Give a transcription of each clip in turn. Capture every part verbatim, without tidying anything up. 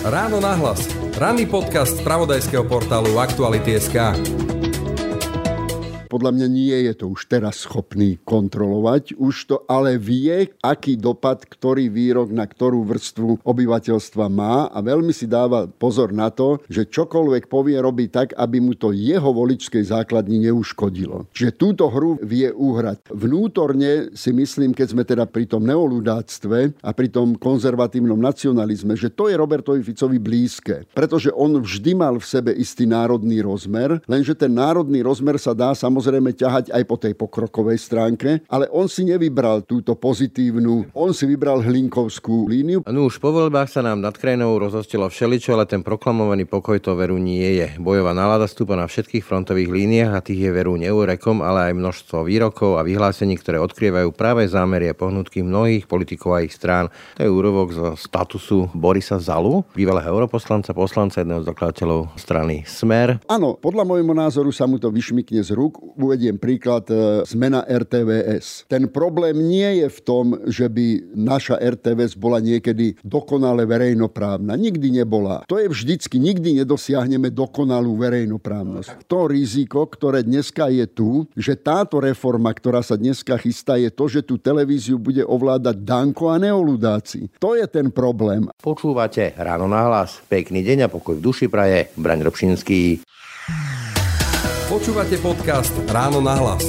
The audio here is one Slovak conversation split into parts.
Ráno nahlas. Ranný podcast z spravodajského portálu Aktuality bodka es ká. Podľa mňa nie je to už teraz schopný kontrolovať, už to ale vie, aký dopad, ktorý výrok na ktorú vrstvu obyvateľstva má a veľmi si dáva pozor na to, že čokoľvek povie, robí tak, aby mu to jeho voličskej základni neuškodilo. Čiže túto hru vie uhrať. Vnútorne si myslím, keď sme teda pri tom neoludáctve a pri tom konzervatívnom nacionalizme, že to je Robertovi Ficovi blízke. Pretože on vždy mal v sebe istý národný rozmer, lenže ten národný rozmer sa dá samozrejme Samozrejme ťahať aj po tej pokrokovej stránke, ale on si nevybral túto pozitívnu, on si vybral hlinkovskú líniu. No už po voľbách sa nám nad krajinou rozhostilo všeličo, ale ten proklamovaný pokoj to veru nie je. Bojová nálada stúpa na všetkých frontových líniách a tých je veru neúrekom, ale aj množstvo výrokov a vyhlásení, ktoré odkrývajú práve zámery a pohnutky mnohých politikov a ich strán. To je úrovok zo statusu Borisa Zalu, bývalého europoslanca, poslanca, jedného z zakladateľov strany Smer. Áno, podľa môjho názoru sa mu to vyšmykne z rúk. Uvediem príklad, e, zmena er té vé es. Ten problém nie je v tom, že by naša er té vé es bola niekedy dokonale verejnoprávna. Nikdy nebola. To je vždycky, nikdy nedosiahneme dokonalú verejnoprávnosť. To riziko, ktoré dneska je tu, že táto reforma, ktorá sa dneska chystá, je to, že tú televíziu bude ovládať Danko a neoludáci. To je ten problém. Počúvate Ráno nahlas. Pekný deň a pokoj v duši praje Braň Robšinský. Počúvate podcast Ráno nahlas.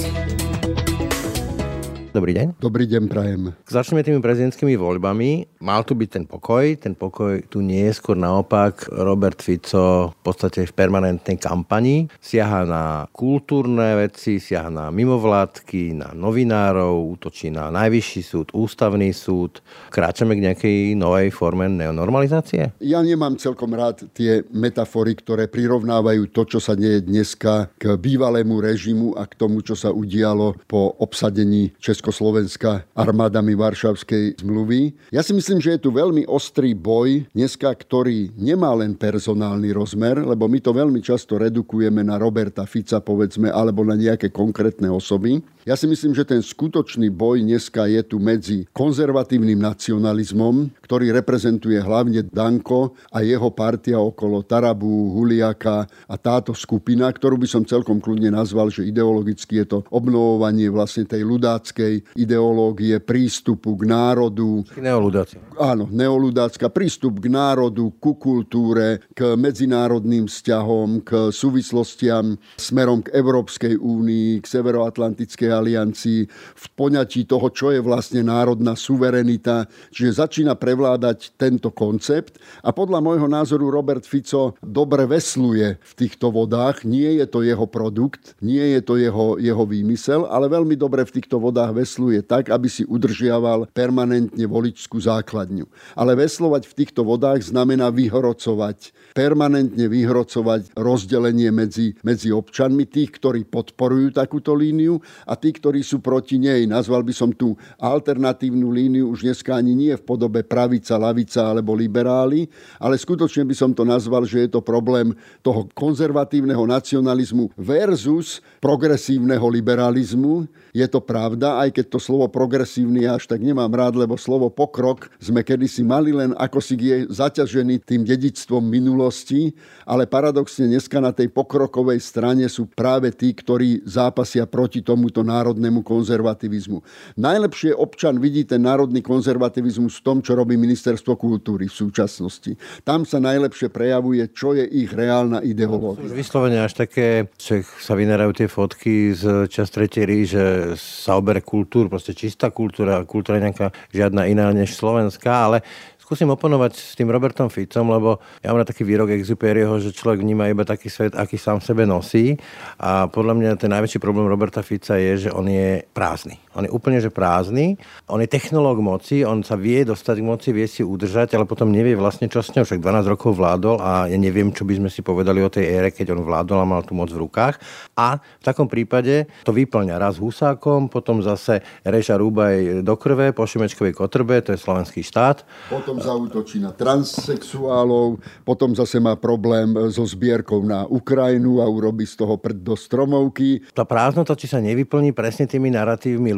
Dobrý deň. Dobrý deň, prajem. Začneme tými prezidentskými voľbami. Mal tu byť ten pokoj. Ten pokoj tu nie je, skôr naopak. Robert Fico v podstate v permanentnej kampani. Siaha na kultúrne veci, siaha na mimovládky, na novinárov, útočí na najvyšší súd, ústavný súd. Kráčame k nejakej novej forme neonormalizácie? Ja nemám celkom rád tie metafory, ktoré prirovnávajú to, čo sa deje dneska k bývalému režimu a k tomu, čo sa udialo po obsadení Československa Slovenska armádami Varšavskej zmluvy. Ja si myslím, že je tu veľmi ostrý boj dneska, ktorý nemá len personálny rozmer, lebo my to veľmi často redukujeme na Roberta Fica, povedzme, alebo na nejaké konkrétne osoby. Ja si myslím, že ten skutočný boj dneska je tu medzi konzervatívnym nacionalizmom, ktorý reprezentuje hlavne Danko a jeho partia okolo Tarabu, Huliaka a táto skupina, ktorú by som celkom kľudne nazval, že ideologicky je to obnovovanie vlastne tej ľudáckej ideológie prístupu k národu. Neoludácia. Áno, neoludácka, prístup k národu, ku kultúre, k medzinárodným vzťahom, k súvislostiam smerom k Európskej únii, k Severoatlantickej aliancii, v poňatí toho, čo je vlastne národná suverenita. Čiže začína prevládať tento koncept a podľa môjho názoru Robert Fico dobre vesluje v týchto vodách. Nie je to jeho produkt, nie je to jeho, jeho výmysel, ale veľmi dobre v týchto vodách vesluje tak, aby si udržiaval permanentne voličskú základňu. Ale veslovať v týchto vodách znamená vyhrocovať, permanentne vyhrocovať rozdelenie medzi, medzi občanmi, tých, ktorí podporujú takúto líniu a tí, ktorí sú proti nej. Nazval by som tú alternatívnu líniu už dneska ani nie v podobe pravica, lavica alebo liberáli, ale skutočne by som to nazval, že je to problém toho konzervatívneho nacionalizmu versus progresívneho liberalizmu. Je to pravda, aj keď to slovo progresívny až tak nemám rád, lebo slovo pokrok sme kedysi mali, len ako si je zaťažený tým dedičstvom minulosti, ale paradoxne dneska na tej pokrokovej strane sú práve tí, ktorí zápasia proti tomuto národnému konzervativizmu. Najlepšie občan vidí ten národný konzervativizmus v tom, čo robí Ministerstvo kultúry v súčasnosti. Tam sa najlepšie prejavuje, čo je ich reálna ideológia. Už vyslovene až také, že sa vynerajú tie fotky z čas tretej rí, že sa obere kultúr, proste čistá kultúra, kultúra nejaká žiadna iná než slovenská, ale skúsim oponovať s tým Robertom Ficom, lebo ja mám taký výrok Exupéryho, že človek vníma iba taký svet, aký sám sebe nosí. A podľa mňa ten najväčší problém Roberta Fica je, že on je prázdny. On je úplne že prázdny. On je technológ moci, on sa vie dostať k moci, vie si udržať, ale potom nevie vlastne čo s ňou. Však dvanásť rokov vládol a ja neviem, čo by sme si povedali o tej ére, keď on vládol a mal tú moc v rukách. A v takom prípade to vyplňa raz Husákom, potom zase reža rúbaj do krve po Šimečkovej kotrbe, to je slovenský štát. Potom zaútočí na transsexuálov, potom zase má problém so zbierkou na Ukrajinu a urobí z toho prd do stromovky. Tá prázdnota, či sa nevyplní presne tými naratívmi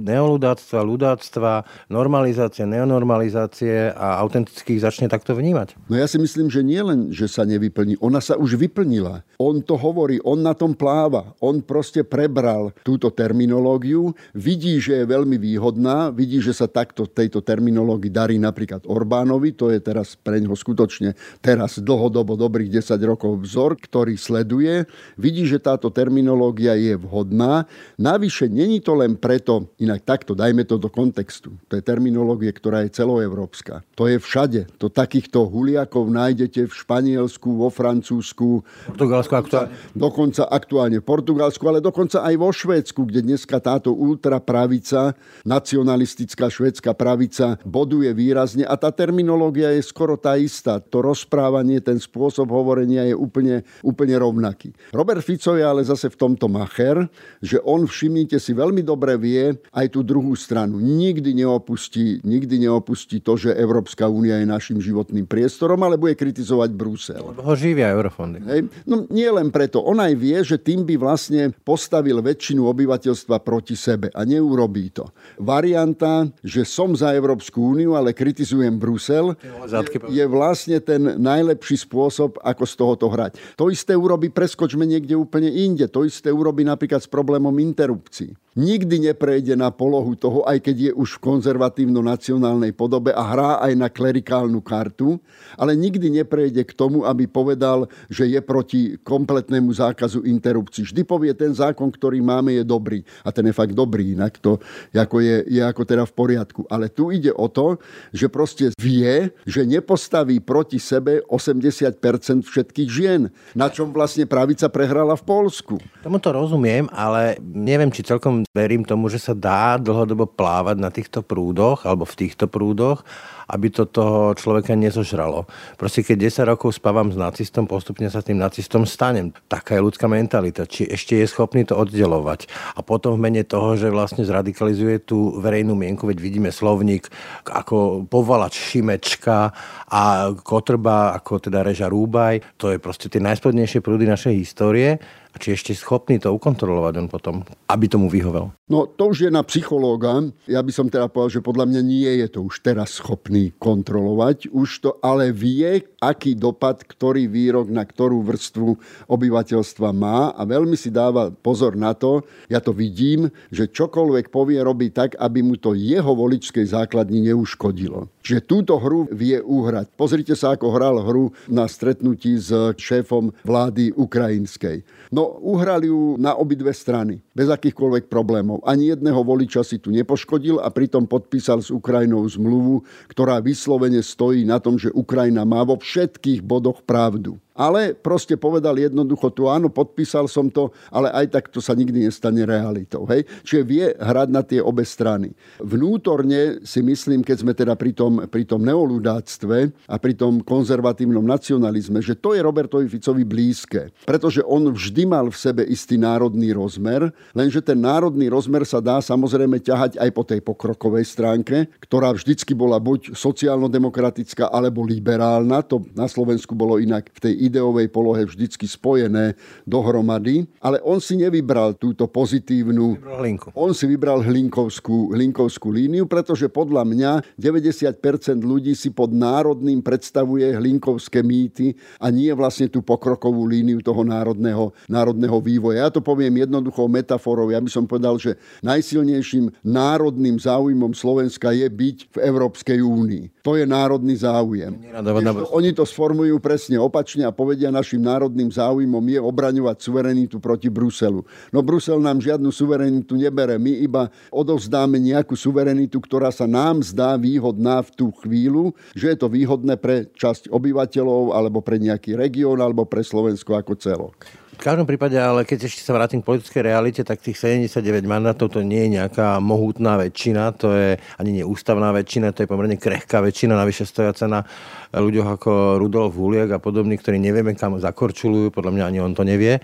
neoludáctva, ľudáctva, normalizácie, neonormalizácie a autentických začne takto vnímať? No ja si myslím, že nie len, že sa nevyplní, ona sa už vyplnila. On to hovorí, on na tom pláva, on proste prebral túto terminológiu, vidí, že je veľmi výhodná, vidí, že sa takto tejto terminológii darí napríklad Orbánovi, to je teraz pre ňoho skutočne teraz dlhodobo dobrých desať rokov vzor, ktorý sleduje, vidí, že táto terminológia je vhodná. Navyše, není to len preto, inak takto, dajme to do kontextu. To je terminológia, ktorá je celoeurópska. To je všade. To takýchto huliakov nájdete v Španielsku, vo Francúzsku, Portugalsku aktuálne. Dokonca aktuálne v Portugalsku, ale dokonca aj vo Švédsku, kde dneska táto ultrapravica, nacionalistická švédska pravica boduje výrazne a tá terminológia je skoro tá istá. To rozprávanie, ten spôsob hovorenia je úplne, úplne rovnaký. Robert Fico je ale zase v tomto macher, že on, všimnite si, veľmi dobre vie aj tú druhú stranu. Nikdy neopustí, nikdy neopustí to, že Európska únia je našim životným priestorom, ale bude kritizovať Brusel. Ho živia eurofondy. Hej. No nie len preto. On aj vie, že tým by vlastne postavil väčšinu obyvateľstva proti sebe a neurobí to. Varianta, že som za Európsku úniu, ale kritizujem Brusel, je, je vlastne ten najlepší spôsob, ako z tohoto hrať. To isté urobí, preskočme niekde úplne inde. To isté urobí napríklad s problémom interrupcií. Nikdy neprejde na polohu toho, aj keď je už v konzervatívno-nacionálnej podobe a hrá aj na klerikálnu kartu, ale nikdy neprejde k tomu, aby povedal, že je proti kompletnému zákazu interrupcií. Vždy povie, ten zákon, ktorý máme, je dobrý. A ten je fakt dobrý, inak to ako je, je ako teda v poriadku. Ale tu ide o to, že proste vie, že nepostaví proti sebe osemdesiat percent všetkých žien, na čom vlastne pravica prehrala v Poľsku. Tomu to rozumiem, ale neviem, či celkom verím tomu, že sa dá dlhodobo plávať na týchto prúdoch alebo v týchto prúdoch, aby to toho človeka nezožralo. Proste keď desať rokov spávam s nacistom, postupne sa tým nacistom stanem. Taká je ľudská mentalita. Či ešte je schopný to oddelovať. A potom v mene toho, že vlastne zradikalizuje tú verejnú mienku, veď vidíme slovník ako Povalač Šimečka a Kotrba ako teda Reža Rúbaj. To je proste tie najspodnejšie prúdy našej histórie. A či ešte schopný to ukontrolovať on potom, aby tomu vyhovel? No to už je na psychológa. Ja by som teda povedal, že podľa mňa nie je to už teraz schopný kontrolovať. Už to ale vie, aký dopad, ktorý výrok na ktorú vrstvu obyvateľstva má a veľmi si dáva pozor na to, ja to vidím, že čokoľvek povie, robí tak, aby mu to jeho voličskej základni neuškodilo. Čiže túto hru vie uhrať. Pozrite sa, ako hral hru na stretnutí s šéfom vlády ukrajinskej. No, uhrali ju na obidve strany, bez akýchkoľvek problémov. Ani jedného voliča si tu nepoškodil a pritom podpísal s Ukrajinou zmluvu, ktorá vyslovene stojí na tom, že Ukrajina má vo všetkých bodoch pravdu. Ale proste povedal jednoducho tu, áno, podpísal som to, ale aj tak to sa nikdy nestane realitou. Hej? Čiže vie hrať na tie obe strany. Vnútorne si myslím, keď sme teda pri tom, pri tom neoludáctve a pri tom konzervatívnom nacionalizme, že to je Robertovi Ficovi blízke. Pretože on vždy mal v sebe istý národný rozmer, lenže ten národný rozmer sa dá samozrejme ťahať aj po tej pokrokovej stránke, ktorá vždycky bola buď sociálno-demokratická alebo liberálna. To na Slovensku bolo inak v tej ideovej polohe vždycky spojené dohromady, ale on si nevybral túto pozitívnu... On si vybral hlinkovskú, hlinkovskú líniu, pretože podľa mňa deväťdesiat percent ľudí si pod národným predstavuje hlinkovské mýty a nie vlastne tú pokrokovú líniu toho národného, národného vývoja. Ja to poviem jednoduchou metaforou. Ja by som povedal, že najsilnejším národným záujmom Slovenska je byť v Európskej únii. To je národný záujem. Ešte, oni to sformujú presne opačne a povedia, našim národným záujmom je obraňovať suverenitu proti Bruselu. No Brusel nám žiadnu suverenitu nebere. My iba odovzdáme nejakú suverenitu, ktorá sa nám zdá výhodná v tú chvíľu, že je to výhodné pre časť obyvateľov alebo pre nejaký región alebo pre Slovensko ako celok. V každom prípade, ale keď ešte sa vrátim k politickej realite, tak tých sedemdesiatdeväť mandátov to nie je nejaká mohutná väčšina, to je ani nie ústavná väčšina, to je pomerne krehká väčšina, navyše stojaca na ľuďoch ako Rudolf Huliak a podobní, ktorí nevieme kam zakorčulujú, podľa mňa ani on to nevie.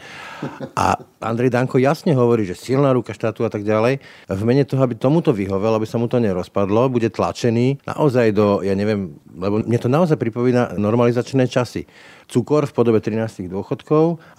A Andrej Danko jasne hovorí, že silná ruka štátu a tak ďalej. V mene toho, aby tomuto vyhovel, aby sa mu to nerozpadlo, bude tlačený naozaj do, ja neviem, lebo mne to naozaj pripomína normalizačné časy. Cukor v podobe trinástich dôchodkov a bič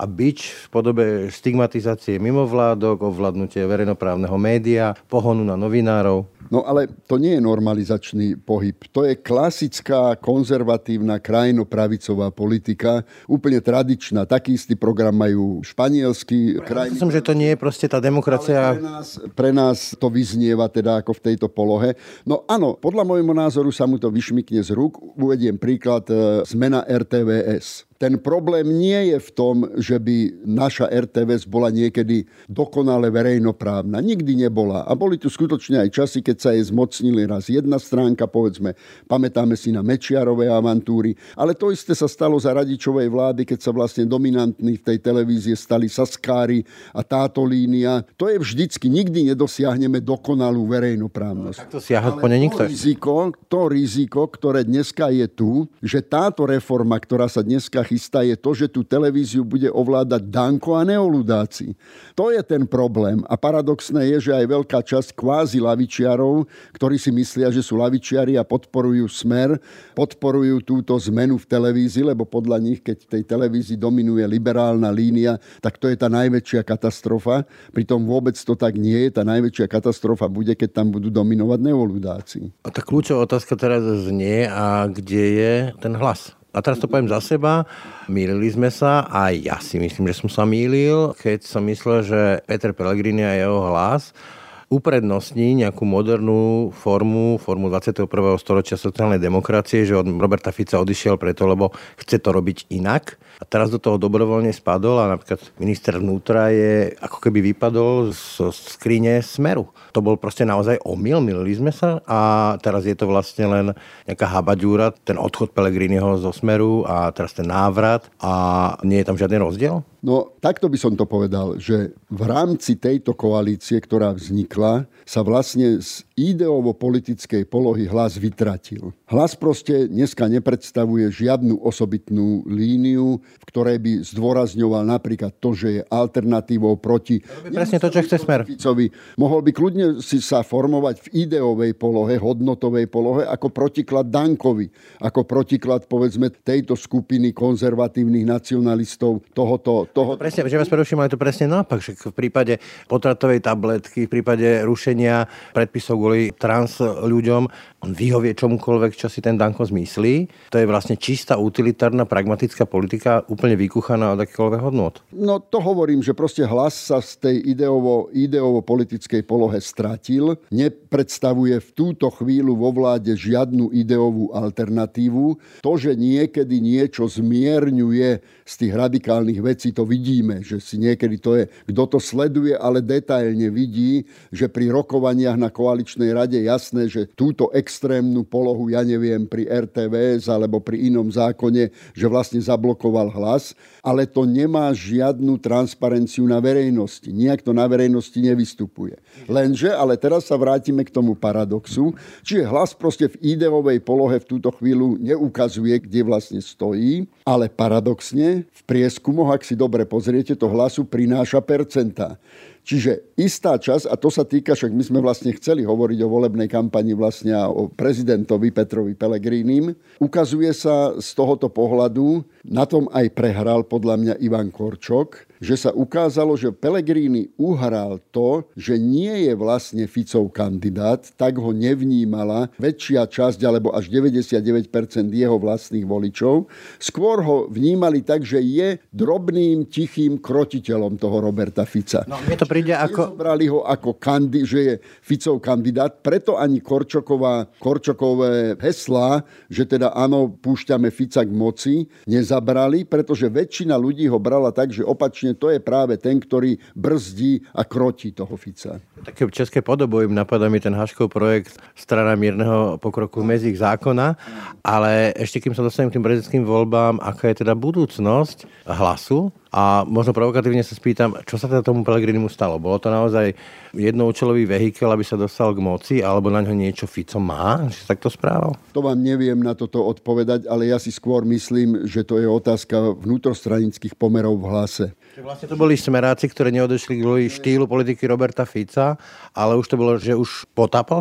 v podobe stigmatizácie mimovládok, ovládnutie verejnoprávneho média, pohonu na novinárov. No ale to nie je normalizačný pohyb. To je klasická, konzervatívna, krajnopravicová politika, úplne tradičná. Taký istý program majú španielský krajný. Myslím, že to nie je proste tá demokracia. Pre nás, pre nás to vyznieva teda ako v tejto polohe. No áno, podľa môjho názoru sa mu to vyšmykne z rúk. Uvediem príklad, zmena er té vé es. Ten problém nie je v tom, že by naša er té vé es bola niekedy dokonale verejnoprávna. Nikdy nebola. A boli tu skutočne aj časy, keď sa jej zmocnili raz jedna stránka, povedzme, pamätáme si na Mečiarové avantúry, ale to isté sa stalo za Radičovej vlády, keď sa vlastne dominantní v tej televízie stali Saskári a táto línia. To je vždycky, nikdy nedosiahneme dokonalú verejnoprávnosť. Tak to siahať po nej nikto. To riziko, to riziko, ktoré dneska je tu, že táto reforma, ktorá sa dneska chystá, je to, že tú televíziu bude ovládať Danko a neoludáci. To je ten problém. A paradoxné je, že aj veľká časť kvázi lavičiarov, ktorí si myslia, že sú lavičiari a podporujú Smer, podporujú túto zmenu v televízii, lebo podľa nich, keď v tej televízii dominuje liberálna línia, tak to je tá najväčšia katastrofa. Pritom vôbec to tak nie je. Tá najväčšia katastrofa bude, keď tam budú dominovať neoludáci. A tá kľúčová otázka teraz znie, a kde je ten hlas? A teraz to poviem za seba, mýlili sme sa, aj ja si myslím, že som sa mýlil, keď som myslel, že Peter Pellegrini a jeho hlas uprednostní nejakú modernú formu, formu dvadsiateho prvého storočia sociálnej demokracie, že od Roberta Fica odišiel preto, lebo chce to robiť inak. A teraz do toho dobrovoľne spadol a napríklad minister vnútra je ako keby vypadol z skrine Smeru. To bol proste naozaj omyl, mýlili sme sa a teraz je to vlastne len nejaká habaďúra, ten odchod Pellegriniho zo Smeru a teraz ten návrat a nie je tam žiadny rozdiel? No, takto by som to povedal, že v rámci tejto koalície, ktorá vznikla, sa vlastne z ideovo-politickej polohy Hlas vytratil. Hlas proste dneska nepredstavuje žiadnu osobitnú líniu, v ktorej by zdôrazňoval napríklad to, že je alternatívou proti... Presne to, čo chce Smer. Ficovi. Mohol by kľudne si sa formovať v ideovej polohe, hodnotovej polohe, ako protiklad Dankovi. Ako protiklad, povedzme, tejto skupiny konzervatívnych nacionalistov tohoto... Toho... Presne, že vás preruším, ale to presne naopak, že v prípade potratovej tabletky, v prípade rušenia predpisov kvôli trans ľuďom, on vyhovie čomukoľvek, čo si ten Danko zmyslí. To je vlastne čistá utilitárna, pragmatická politika, úplne vykúchaná od akýkoľvek hodnôt. No to hovorím, že proste Hlas sa z tej ideovo, ideovo-politickej polohe stratil, nepredstavuje v túto chvíľu vo vláde žiadnu ideovú alternatívu. To, že niekedy niečo zmierňuje z tých radikálnych vecí, to vidíme, že si niekedy to je, kto to sleduje, ale detailne vidí, že pri rokovaniach na koaličnej rade jasné, že túto extrémnu polohu, ja neviem, pri er té vé es alebo pri inom zákone, že vlastne zablokoval Hlas, ale to nemá žiadnu transparenciu na verejnosti. Nijak to na verejnosti nevystupuje. Lenže, ale teraz sa vrátime k tomu paradoxu, čiže Hlas proste v ideovej polohe v túto chvíľu neukazuje, kde vlastne stojí, ale paradoxne v prieskumoch, ak si dobre pozriete, to Hlasu prináša percentá. Čiže istá časť, a to sa týka, však my sme vlastne chceli hovoriť o volebnej kampani vlastne o prezidentovi Petrovi Pellegrinim, ukazuje sa z tohoto pohľadu, na tom aj prehral podľa mňa Ivan Korčok, že sa ukázalo, že Pellegrini uhral to, že nie je vlastne Ficov kandidát, tak ho nevnímala väčšia časť, alebo až deväťdesiatdeväť percent jeho vlastných voličov. Skôr ho vnímali tak, že je drobným, tichým krotiteľom toho Roberta Fica. No, mne to príde ako... Nezobrali ho ako kandi, že je Ficov kandidát, preto ani Korčoková, Korčokové heslá, že teda áno, púšťame Fica k moci, nezabrali, pretože väčšina ľudí ho brala tak, že opačne to je práve ten, ktorý brzdí a krotí toho Fica. Také české podobojím, napadá mi ten Haškov projekt Strana mierneho pokroku v medzích zákona, ale ešte kým sa dostanem k tým prezidentským voľbám, aká je teda budúcnosť Hlasu? A možno provokatívne sa spýtam, čo sa teda tomu Pellegrinimu stalo? Bolo to naozaj jednoučelový vehikel, aby sa dostal k moci, alebo na ňo niečo Fico má? Že sa takto správal? To vám neviem na toto odpovedať, ale ja si skôr myslím, že to je otázka vnútrostranických pomerov v Hlase. Vlastne to boli smeráci, ktorí neodešli kvôli štýlu politiky Roberta Fica, ale už to bolo, že už potápal sa?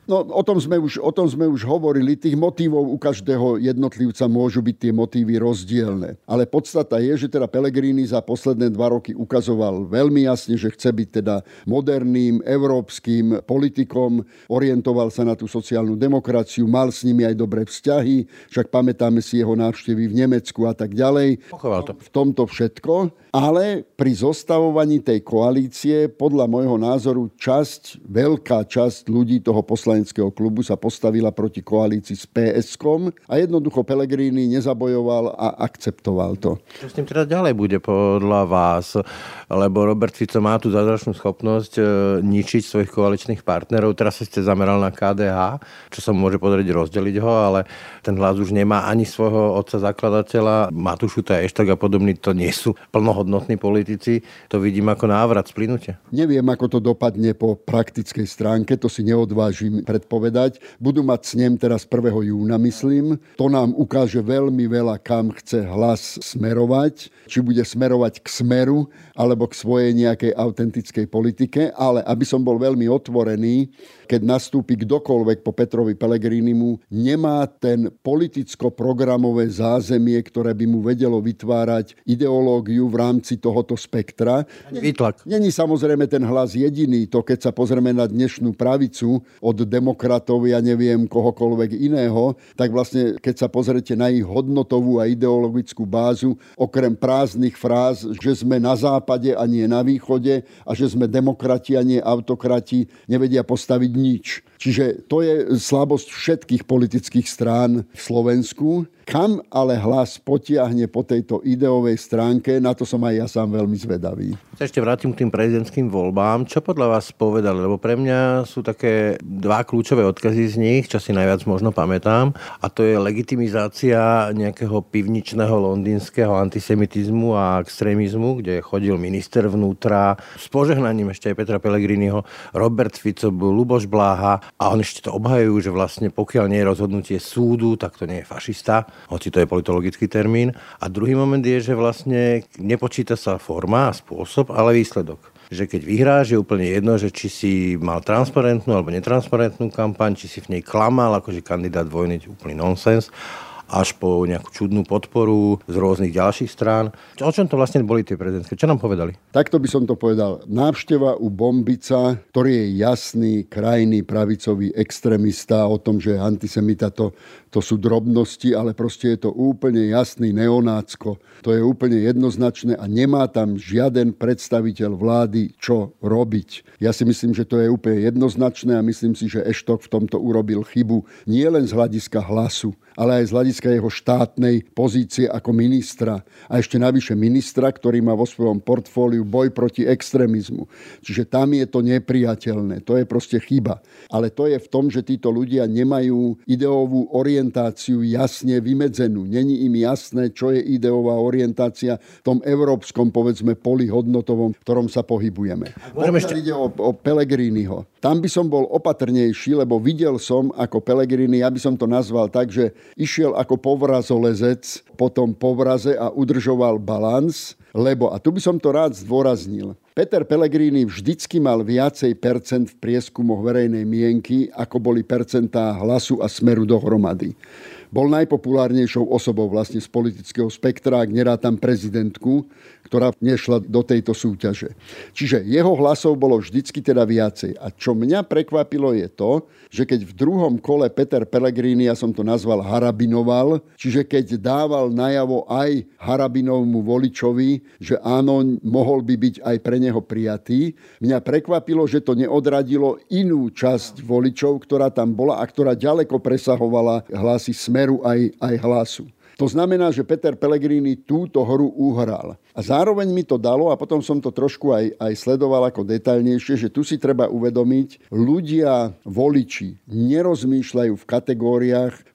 No, o tom sme už, o tom sme už hovorili. Tých motívov u každého jednotlivca môžu byť tie motívy rozdielne. Ale podstata je, že teda Pellegrini za posledné dva roky ukazoval veľmi jasne, že chce byť teda moderným, európskym politikom, orientoval sa na tú sociálnu demokraciu, mal s nimi aj dobré vzťahy, však pamätáme si jeho návštevy v Nemecku a tak ďalej. Pochoval to. V tomto všetko. Ale pri zostavovaní tej koalície, podľa môjho názoru, časť, veľká časť ľudí toho poslaneckého klubu sa postavila proti koalícii s pé eskom a jednoducho Pellegrini nezabojoval a akceptoval to. Čo s tým teraz ďalej bude podľa vás? Lebo Robert Fico má tú zázračnú schopnosť e, ničiť svojich koaličných partnerov. Teraz sa ste zameral na ká dé há, čo sa môže podariť rozdeliť ho, ale ten Hlas už nemá ani svojho otca zakladateľa. Matúš Šuta, Eštok a podobní, to nie sú plnohodnotní politici. To vidím ako návrat z plynutia. Neviem, ako to dopadne po praktickej stránke, to si neodvážim predpovedať. Budú mať snem teraz prvého júna, myslím. To nám ukáže veľmi veľa, kam chce Hlas smerovať. Či bude smerovať k Smeru, alebo k svojej nejakej autentickej politike. Ale aby som bol veľmi otvorený, keď nastúpi kdokoľvek po Petrovi Pellegrinimu, nemá ten politicko-programové zázemie, ktoré by mu vedelo vytvárať ideológiu v rámci tohoto spektra. Výtlak. Není samozrejme ten Hlas jediný. To, keď sa pozrieme na dnešnú pravicu od demokratov, ja neviem, kohokoľvek iného, tak vlastne, keď sa pozriete na ich hodnotovú a ideologickú bázu, okrem prázdnych fráz, že sme na západe a nie na východe a že sme demokrati a nie autokrati, nevedia postaviť nič. Čiže to je slabosť všetkých politických strán v Slovensku. Kam ale Hlas potiahne po tejto ideovej stránke, na to som aj ja sám veľmi zvedavý. Ešte vrátim k tým prezidentským voľbám. Čo podľa vás povedali? Lebo pre mňa sú také dva kľúčové odkazy z nich, čo si najviac možno pamätám. A to je legitimizácia nejakého pivničného londýnskeho antisemitizmu a extrémizmu, kde chodil minister vnútra s požehnaním ešte aj Petra Pellegriniho, Robert Fico, Ľuboš Bláha a on ešte to obhajujú, že vlastne pokiaľ nie je rozhodnutie súdu, tak to nie je fašista. Hoci to je politologický termín. A druhý moment je, že vlastne nepočíta sa forma a spôsob, ale výsledok. Že keď vyhráš, je úplne jedno, že či si mal transparentnú alebo netransparentnú kampaň, či si v nej klamal, akože kandidát vojny, úplný nonsens, až po nejakú čudnú podporu z rôznych ďalších strán. O čom to vlastne boli tie prezidentské? Čo nám povedali? Takto by som to povedal. Návšteva u Bombica, ktorý je jasný, krajný, pravicový extrémista o tom, že antisemita to, to sú drobnosti, ale proste je to úplne jasný neonácko. To je úplne jednoznačné a nemá tam žiaden predstaviteľ vlády čo robiť. Ja si myslím, že to je úplne jednoznačné a myslím si, že Eštok v tomto urobil chybu nie len z hľadiska Hlasu, ale aj z hľadiska jeho štátnej pozície ako ministra. A ešte navyše ministra, ktorý má vo svojom portfóliu boj proti extrémizmu. Čiže tam je to nepriateľné. To je proste chyba. Ale to je v tom, že títo ľudia nemajú ideovú orientáciu jasne vymedzenú. Není im jasné, čo je ideová orientácia v tom európskom, povedzme, poli hodnotovom, v ktorom sa pohybujeme. Pokiaľ ešte... ide o, o Pellegriniho. Tam by som bol opatrnejší, lebo videl som, ako Pellegrini, ja by som to nazval tak, že išiel ako povrazolezec po tom povraze a udržoval balans, lebo, a tu by som to rád zdôraznil, Peter Pellegrini vždycky mal viacej percent v prieskumoch verejnej mienky, ako boli percentá Hlasu a Smeru dohromady. Bol najpopulárnejšou osobou vlastne z politického spektra, ak nerátam prezidentku, ktorá nešla do tejto súťaže. Čiže jeho hlasov bolo vždycky teda viacej. A čo mňa prekvapilo je to, že keď v druhom kole Peter Pellegrini, ja som to nazval harabinoval, čiže keď dával najavo aj harabinovmu voličovi, že áno, mohol by byť aj pre neho prijatý, mňa prekvapilo, že to neodradilo inú časť voličov, ktorá tam bola a ktorá ďaleko presahovala hlasy Smeru aj, aj Hlasu. To znamená, že Peter Pellegrini túto hru uhral. A zároveň mi to dalo, a potom som to trošku aj, aj sledoval ako detailnejšie, že tu si treba uvedomiť, ľudia, voliči, nerozmýšľajú v kategóriách, v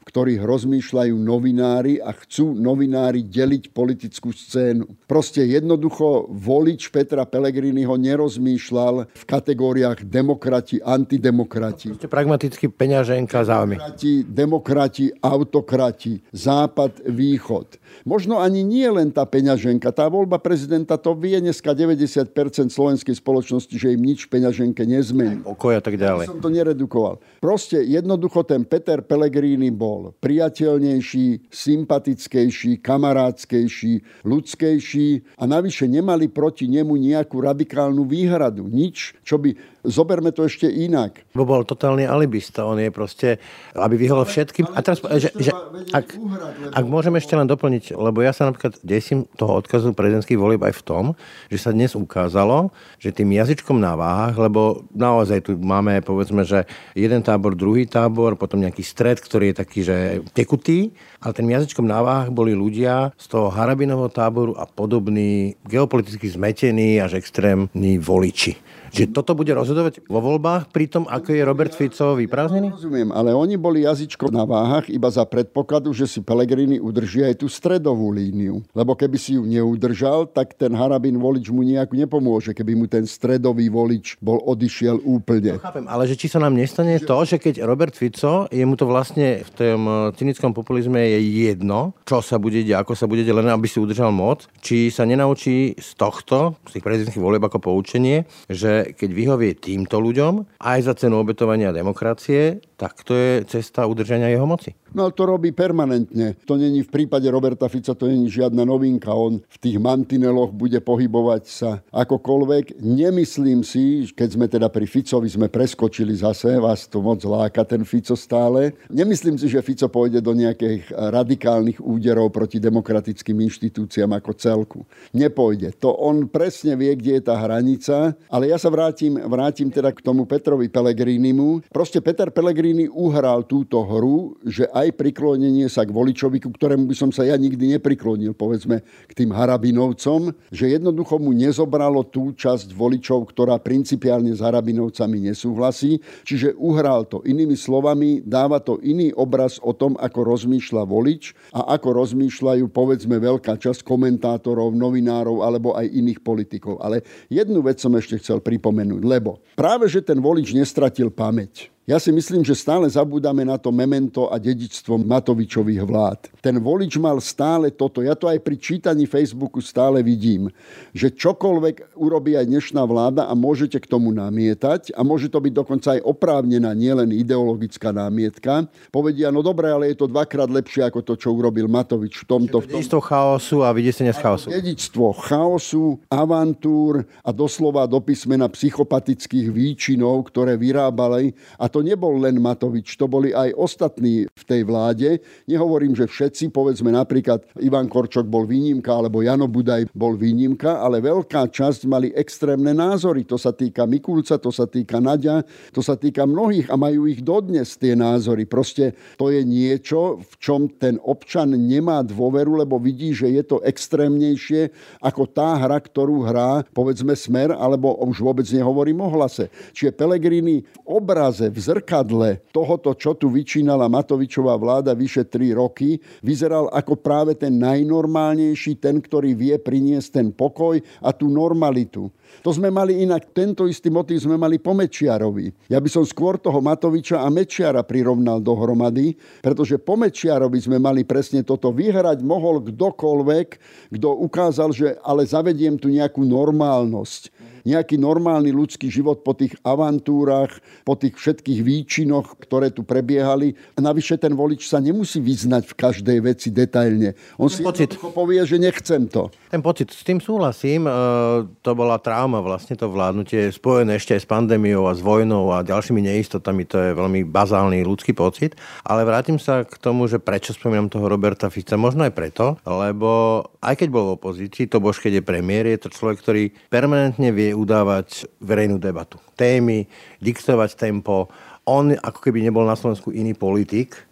v ktorých rozmýšľajú novinári a chcú novinári deliť politickú scénu. Proste jednoducho volič Petra Pellegriniho nerozmýšľal v kategóriách demokrati, antidemokrati. Proste pragmaticky peňaženka záujmy. Demokrati, demokrati, autokrati, západ, východ. Možno ani nie len tá peňaženka. Tá voľba prezidenta, to vie dneska deväťdesiat percent slovenskej spoločnosti, že im nič v peňaženke nezmení. Pokoj a tak ďalej. Ja som to neredukoval. Proste jednoducho ten Peter Pellegrini bol priateľnejší, sympatickejší, kamarádskejší, ľudskejší a navyše nemali proti nemu nejakú radikálnu výhradu. Nič, čo by... Zoberme to ešte inak. Bo bol totálny alibista. On je proste, aby vyhol všetkým. A teraz, že, že, ak, ak môžem ešte len doplniť, lebo ja sa napríklad desím toho odkazu prezidentských volieb aj v tom, že sa dnes ukázalo, že tým jazyčkom na váhach, lebo naozaj tu máme, povedzme, že jeden tábor, druhý tábor, potom nejaký stred, ktorý je taký, že tekutý, ale ten jazyčkom na váhach boli ľudia z toho Harabinovho táboru a podobní geopoliticky zmetení až extrémni voliči. Že toto bude rozhodovať vo voľbách pri tom, ako je Robert Fico vyprázdnený? Ja rozumiem, ale oni boli jazyčko na váhach iba za predpokladu, že si Pellegrini udrží aj tú stredovú líniu. Lebo keby si ju neudržal, tak ten Harabin volič mu nejako nepomôže, keby mu ten stredový volič bol odišiel úplne. No, chápem, ale že či sa nám nestane to, že keď Robert Fico, jemu to vlastne v tom cynickom populizme je jedno, čo sa bude diať, ako sa bude diať, len aby si udržal moc, či sa nenaučí z tohto, z tých prezidentských volieb ako poučenie, že keď vyhovie týmto ľuďom aj za cenu obetovania demokracie, tak to je cesta udržania jeho moci. No ale to robí permanentne. To není v prípade Roberta Fica, to není žiadna novinka. On v tých mantineloch bude pohybovať sa akokoľvek. Nemyslím si, keď sme teda pri Ficovi sme preskočili zase, vás to moc láka ten Fico stále. Nemyslím si, že Fico pôjde do nejakých radikálnych úderov proti demokratickým inštitúciám ako celku. Nepôjde. To on presne vie, kde je tá hranica, ale ja sa vrátim, vrátim teda k tomu Petrovi Pellegrinimu. Proste Peter Pellegrini uhral túto hru, že aj priklonenie sa k voličovi, ku ktorému by som sa ja nikdy nepriklonil, povedzme k tým Harabinovcom, že jednoducho mu nezobralo tú časť voličov, ktorá principiálne s Harabinovcami nesúhlasí. Čiže uhral to. Inými slovami, dáva to iný obraz o tom, ako rozmýšľa volič a ako rozmýšľajú, povedzme, veľká časť komentátorov, novinárov alebo aj iných politikov. Ale jednu vec som ešte chcel pripomenúť, lebo práve, že ten volič nestratil pamäť. Ja si myslím, že stále zabúdame na to memento a dedičstvo Matovičových vlád. Ten volič mal stále toto. Ja to aj pri čítaní Facebooku stále vidím, že čokoľvek urobí aj dnešná vláda a môžete k tomu namietať a môže to byť dokonca aj oprávnená, nielen ideologická námietka. Povedia, no dobre, ale je to dvakrát lepšie ako to, čo urobil Matovič v tomto. Dedičstvo chaosu a vydesenia z chaosu. Dedičstvo chaosu, avantúr a doslova do písmena psychopatických výčinov, ktoré vyrábali. A to nebol len Matovič, to boli aj ostatní v tej vláde. Nehovorím, že všetci, povedzme napríklad Ivan Korčok bol výnimka, alebo Jano Budaj bol výnimka, ale veľká časť mali extrémne názory. To sa týka Mikulca, to sa týka Naďa, to sa týka mnohých a majú ich dodnes tie názory. Proste to je niečo, v čom ten občan nemá dôveru, lebo vidí, že je to extrémnejšie ako tá hra, ktorú hrá, povedzme Smer, alebo už vôbec nehovorím o Hlase. Čiže Pellegrini v obraze, v zrkadle tohoto, čo tu vyčínala Matovičová vláda vyše tri roky, vyzeral ako práve ten najnormálnejší, ten, ktorý vie priniesť ten pokoj a tú normalitu. To sme mali inak, tento istý motív sme mali po Mečiarovi. Ja by som skôr toho Matoviča a Mečiara prirovnal dohromady, pretože po Mečiarovi sme mali presne toto. Vyhrať mohol kdokoľvek, kto ukázal, že ale zavediem tu nejakú normálnosť. Nejaký normálny ľudský život po tých avantúrach, po tých všetkých výčinoch, ktoré tu prebiehali. A navyše ten volič sa nemusí vyznať v každej veci detailne. On ten si pocit povie, že nechcem to. Ten pocit, s tým súhlasím. To bola trauma vlastne, to vládnutie spojené ešte aj s pandémiou a s vojnou a ďalšími neistotami. To je veľmi bazálny ľudský pocit. Ale vrátim sa k tomu, že prečo spomínam toho Roberta Fica. Možno aj preto, lebo aj keď bol v opozícii, to bož keď je premiér, je to človek, ktorý permanentne vie udávať verejnú debatu. Témy, diktovať tempo. On ako keby nebol na Slovensku iný politik,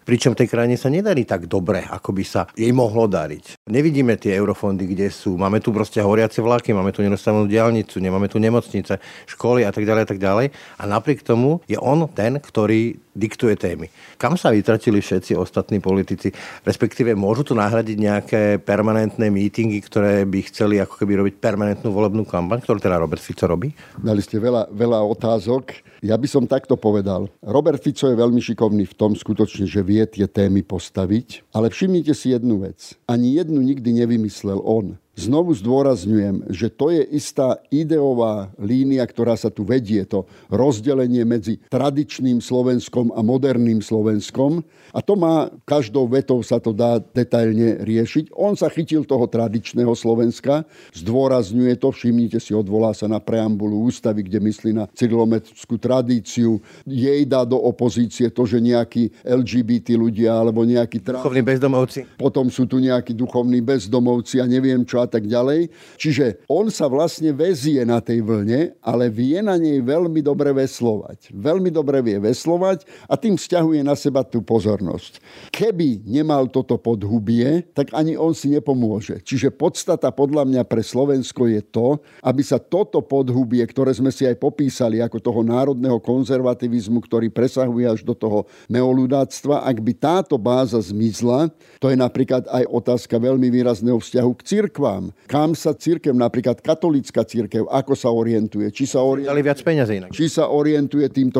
Pričom tej krajine sa nedarí tak dobre, ako by sa jej mohlo dariť. Nevidíme tie eurofondy, kde sú. Máme tu proste horiace vlaky, máme tu nedostavenú diaľnicu, nemáme tu nemocnice, školy a tak ďalej a tak ďalej. A napriek tomu je on ten, ktorý diktuje témy. Kam sa vytratili všetci ostatní politici? Respektíve môžu tu nahradiť nejaké permanentné mítingy, ktoré by chceli ako keby robiť permanentnú volebnú kampaň, ktorú teda Robert Fico robí? Dali ste veľa, veľa otázok. Ja by som takto povedal. Robert Fico je veľmi šikovný v tom skutočne, že vie tie témy postaviť, ale všimnite si jednu vec. Ani jednu nikdy nevymyslel on. Znovu zdôrazňujem, že to je istá ideová línia, ktorá sa tu vedie, to rozdelenie medzi tradičným Slovenskom a moderným Slovenskom. A to má, každou vetou sa to dá detailne riešiť. On sa chytil toho tradičného Slovenska, zdôrazňuje to, všimnite si, odvolá sa na preambulu ústavy, kde myslí na cyrilometrickú tradíciu. Jej dá do opozície to, že nejakí el gé bé té ľudia alebo nejakí... Duchovní bezdomovci. Potom sú tu nejakí duchovní bezdomovci a neviem čo a tak ďalej. Čiže on sa vlastne vezie na tej vlne, ale vie na nej veľmi dobre veslovať. Veľmi dobre vie veslovať a tým vzťahuje na seba tú pozornosť. Keby nemal toto podhubie, tak ani on si nepomôže. Čiže podstata podľa mňa pre Slovensko je to, aby sa toto podhubie, ktoré sme si aj popísali ako toho národného konzervativizmu, ktorý presahuje až do toho neoludáctva, ak by táto báza zmizla, to je napríklad aj otázka veľmi výrazného vzťahu k cirkvám. Kam sa cirkev, napríklad katolícka cirkev, ako sa orientuje? Či sa orientuje, dali viac peňazí inak. Či sa orientuje týmto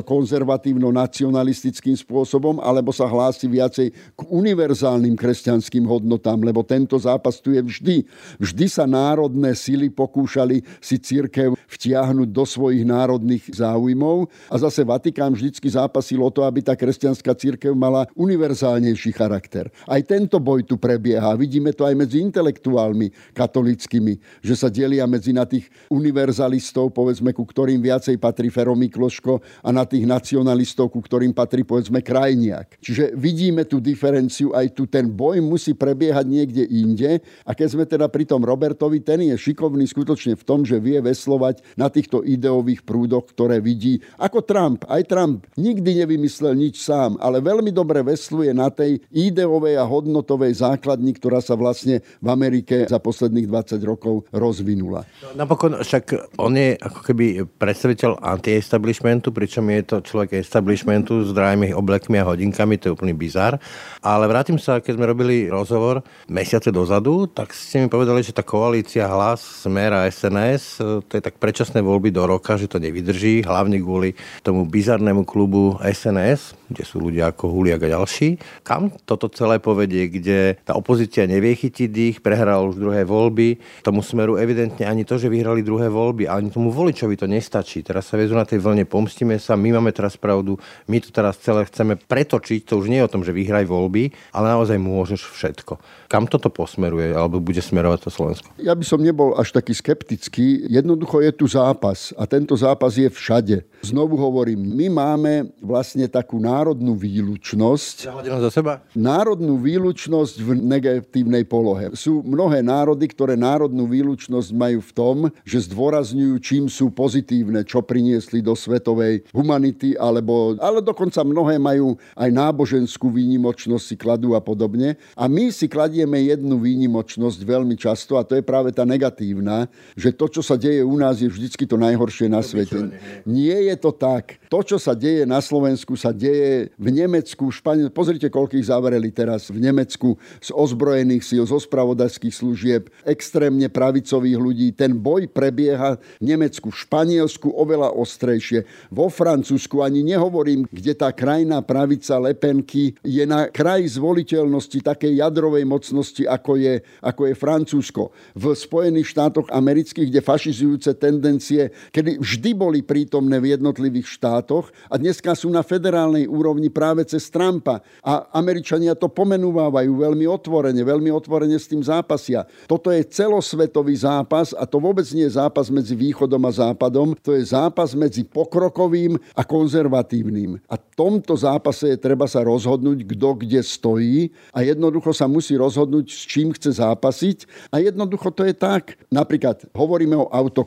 konzervatívno-nacionalistickým spôsobom, alebo sa hlási viacej k univerzálnym kresťanským hodnotám, lebo tento zápas tu je vždy. Vždy sa národné sily pokúšali si cirkev vtiahnuť do svojich národných záujmov a zase Vatikán vždycky zápasil o to, aby tá kresťanská cirkev mala univerzálnejší charakter. Aj tento boj tu prebieha. Vidíme to aj medzi intelektuálmi katolíckymi, že sa delia medzi na tých univerzalistov, povedzme, ku ktorým viacej patrí Fero Mikloško a na tých nacionalistov, ku ktorým patrí, povedzme, Krajniak. Čiže vidíme tú diferenciu, aj tu ten boj musí prebiehať niekde inde a keď sme teda pri tom Robertovi, ten je šikovný skutočne v tom, že vie veslovať na týchto ideových prúdoch, ktoré vidí, ako Trump. Aj Trump nikdy nevymyslel nič sám, ale veľmi dobre vesluje na tej ideovej a hodnotovej základni, ktorá sa vlastne v Amerike za posledných dvadsať rokov rozvinula. Napokon však on je ako keby predstaviteľ anti-establishmentu, pričom je to človek establishmentu s drahými oblekmi a hodinkami, to je úplný bizar. Ale vrátim sa, keď sme robili rozhovor mesiace dozadu, tak ste mi povedali, že tá koalícia Hlas, Smer a es en es, to je tak predčasné voľby do roka, že to nevydrží, hlavne kvôli tomu bizarnému klubu es en es, kde sú ľudia ako Huliak a ďalší. Kam toto celé povedie, kde tá opozícia nevie chytiť dých, prehral už druhé voľby. Tomu Smeru evidentne ani to, že vyhrali druhé voľby, ani tomu voličovi to nestačí. Teraz sa vezú na tej vlne, pomstíme sa, my máme teraz pravdu, my to teraz celé chceme pretočiť, to už nie je o tom, že vyhraj voľby, ale naozaj môžeš všetko. Kam toto posmeruje, alebo bude smerovať to Slovensko? Ja by som nebol až taký skeptický. Jednoducho je tu zápas a tento zápas je všade. Znovu hovorím, my máme vlastne takú národnú výlučnosť. Zahľadenosť za seba? Národnú výlučnosť v negatívnej polohe. Sú mnohé národy, ktoré národnú výlučnosť majú v tom, že zdôrazňujú, čím sú pozitívne, čo priniesli do svetovej humanity, alebo, ale dokonca mnohé majú aj náboženskú výnimočnosť, si kladú a podobne. A my si kladieme jednu výnimočnosť veľmi často, a to je práve tá negatívna, že to, čo sa deje u nás, je vždycky to najhoršie na svete. Nie je to tak. To, čo sa deje na Slovensku, sa deje v Nemecku, Španielsku. Pozrite, koľko ich zavreli teraz v Nemecku z ozbrojených síl, zo spravodajských služieb, extrémne pravicových ľudí. Ten boj prebieha v Nemecku, v Španielsku oveľa ostrejšie. Vo Francúzsku ani nehovorím, kde tá krajná pravica Lepenky je na kraji zvoliteľnosti takej jadrovej mocnosti, ako je, ako je Francúzsko. V Spojených štátoch amerických, kde fašizujúce tendencie, kedy vždy boli prítomné v jednotlivých štátoch a dneska sú na federálnej úrovni práve cez Trumpa. A Američania to pomenúvajú veľmi otvorene, veľmi otvorene s tým zápasia. Toto je celosvetový zápas a to vôbec nie je zápas medzi východom a západom, to je zápas medzi pokrokovým a konzervatívnym. A v tomto zápase je treba sa rozhodnúť, kto kde stojí a jednoducho sa musí rozhodnúť, s čím chce zápasiť a jednoducho to je tak. Napríklad hovoríme o autokracii.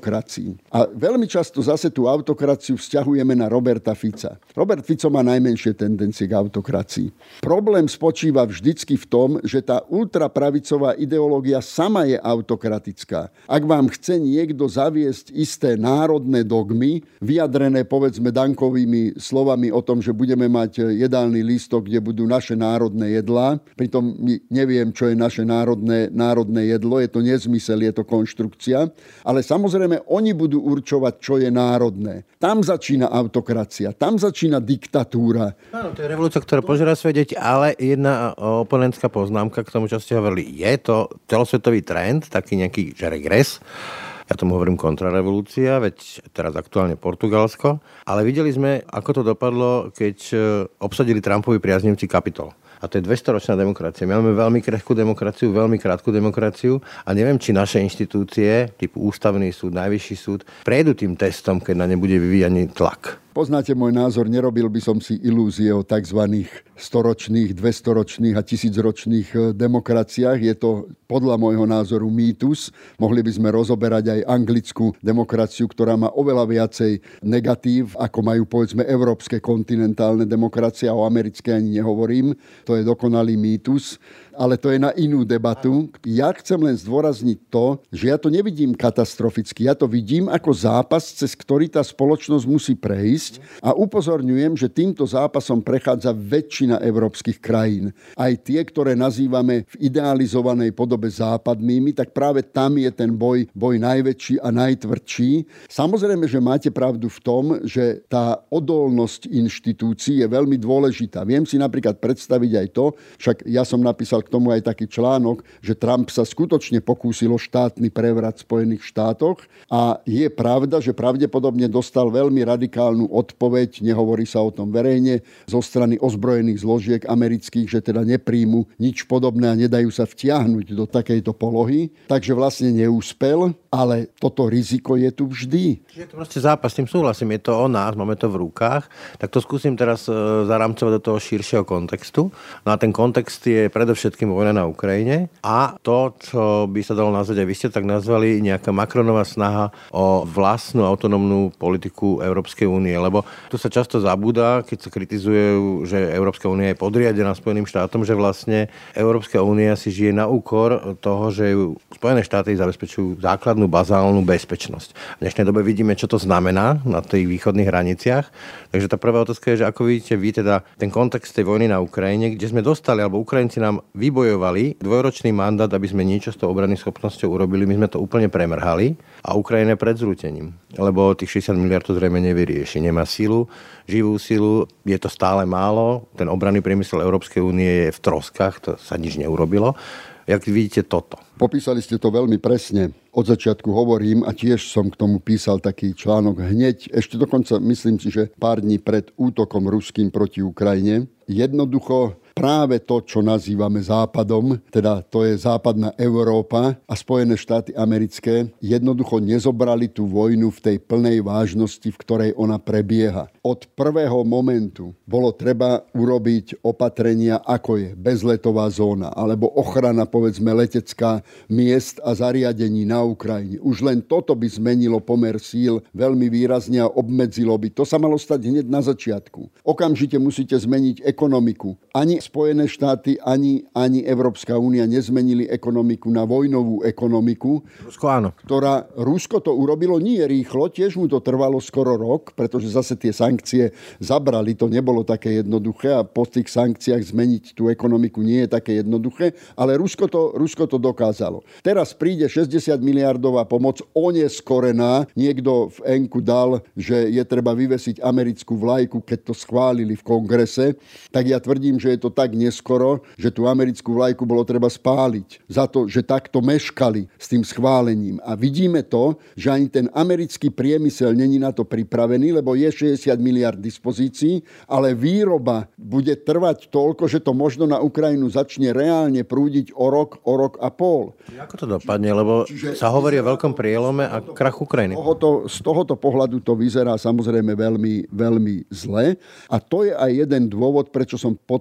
autokracii. A veľmi často zase tú autokraciu vzťahujeme na Roberta Fica. Robert Fico má najmenšie tendencie k autokracii. Problém spočíva vždycky v tom, že tá ultrapravicová ideológia sama je autokratická. Ak vám chce niekto zaviesť isté národné dogmy, vyjadrené povedzme Dankovými slovami o tom, že budeme mať jedálny lístok, kde budú naše národné jedlá, pritom neviem, čo je naše národné, národné jedlo, je to nezmysel, je to konštrukcia, ale samozrejme oni budú určovať, čo je národné. Tam začína autokracia, tam začína diktatúra. Áno, to je revolúcia, ktorá požera svoje deti, ale jedna oponentská poznámka k tomu, čo ste hovorili. Je to celosvetový trend, taký nejaký že regres. Ja tomu hovorím kontrarevolúcia, veď teraz aktuálne Portugalsko. Ale videli sme, ako to dopadlo, keď obsadili Trumpovi priaznivci Kapitol. A to je dvestoročná demokracia. My máme veľmi krehkú demokraciu, veľmi krátku demokraciu a neviem, či naše inštitúcie, typu ústavný súd, najvyšší súd, prejdú tým testom, keď na ne bude vyvíjaný tlak. Poznáte môj názor, nerobil by som si ilúzie o tzv. storočných, dvestoročných a tisícročných demokraciách. Je to podľa môjho názoru mýtus. Mohli by sme rozoberať aj anglickú demokraciu, ktorá má oveľa viacej negatív, ako majú povedzme európske kontinentálne demokracie, a o americké ani nehovorím. To je dokonalý mýtus. Ale to je na inú debatu. Ja chcem len zdôrazniť to, že ja to nevidím katastroficky. Ja to vidím ako zápas, cez ktorý tá spoločnosť musí prejsť, a upozorňujem, že týmto zápasom prechádza väčšina európskych krajín. Aj tie, ktoré nazývame v idealizovanej podobe západnými, tak práve tam je ten boj, boj najväčší a najtvrdší. Samozrejme, že máte pravdu v tom, že tá odolnosť inštitúcií je veľmi dôležitá. Viem si napríklad predstaviť aj to, však ja som napísal k tomu aj taký článok, že Trump sa skutočne pokúsil o štátny prevrat v Spojených štátoch, a je pravda, že pravdepodobne dostal veľmi radikálnu odpoveď, nehovorí sa o tom verejne, zo strany ozbrojených zložiek amerických, že teda nepríjmu nič podobné a nedajú sa vtiahnuť do takejto polohy. Takže vlastne neúspel, ale toto riziko je tu vždy. Je to proste zápas, s tým súhlasím, je to o nás, máme to v rukách. Tak to skúsim teraz zaramcovať do toho širšieho kontextu. No a ten kontext je predovšetkým vojna na Ukrajine a to, čo by sa dalo nazvať, aj vy ste tak nazvali, nejaká Macronová snaha o vlastnú autonómnu politiku Európskej únie. Lebo tu sa často zabúda, keď sa kritizuje, že Európska únia je podriadená Spojeným štátom, že vlastne Európska únia si žije na úkor toho, že Spojené štáty zabezpečujú základnú bazálnu bezpečnosť. V dnešnej dobe vidíme, čo to znamená na tých východných hraniciach. Takže tá prvá otázka je, že ako vidíte vy teda ten kontext tej vojny na Ukrajine, kde sme dostali, alebo Ukrajinci nám vybojovali dvojročný mandát, aby sme niečo s tou obranným schopnosťou urobili. My sme to úplne premrhali a Ukrajina je pred zrútením, lebo tých šesťdesiat miliárd to zrejme nevyrieši. Nemá silu, živú silu, je to stále málo. Ten obranný priemysel Európskej únie je v troskách, to sa nič neurobilo. Jak vidíte toto? Popísali ste to veľmi presne. Od začiatku hovorím, a tiež som k tomu písal taký článok hneď, ešte dokonca myslím si, že pár dní pred útokom ruským proti Ukrajine. Jednoducho práve to, čo nazývame Západom, teda to je západná Európa a Spojené štáty americké, jednoducho nezobrali tú vojnu v tej plnej vážnosti, v ktorej ona prebieha. Od prvého momentu bolo treba urobiť opatrenia, ako je bezletová zóna, alebo ochrana, povedzme, letecká miest a zariadení na Ukrajine. Už len toto by zmenilo pomer síl veľmi výrazne a obmedzilo by. To sa malo stať hneď na začiatku. Okamžite musíte zmeniť ekonomiku. Ani Spojené štáty, ani, ani Európska únia nezmenili ekonomiku na vojnovú ekonomiku. Rusko áno. Ktorá, Rusko to urobilo nie rýchlo, tiež mu to trvalo skoro rok, pretože zase tie sankcie zabrali, to nebolo také jednoduché a po tých sankciách zmeniť tú ekonomiku nie je také jednoduché, ale Rusko to, Rusko to dokázalo. Teraz príde šesťdesiat miliardová pomoc oneskorená. Niekto v enku dal, že je treba vyvesiť americkú vlajku, keď to schválili v kongrese, tak ja tvrdím, že je to tak neskoro, že tú americkú vlajku bolo treba spáliť za to, že takto meškali s tým schválením. A vidíme to, že ani ten americký priemysel není na to pripravený, lebo je šesťdesiat miliard dispozícií, ale výroba bude trvať toľko, že to možno na Ukrajinu začne reálne prúdiť o rok, o rok a pol. Ako to dopadne? Lebo Čiže sa hovorí o veľkom prielome a krach Ukrajiny. Z tohoto, z tohoto pohľadu to vyzerá samozrejme veľmi, veľmi zle. A to je aj jeden dôvod, prečo som podporoval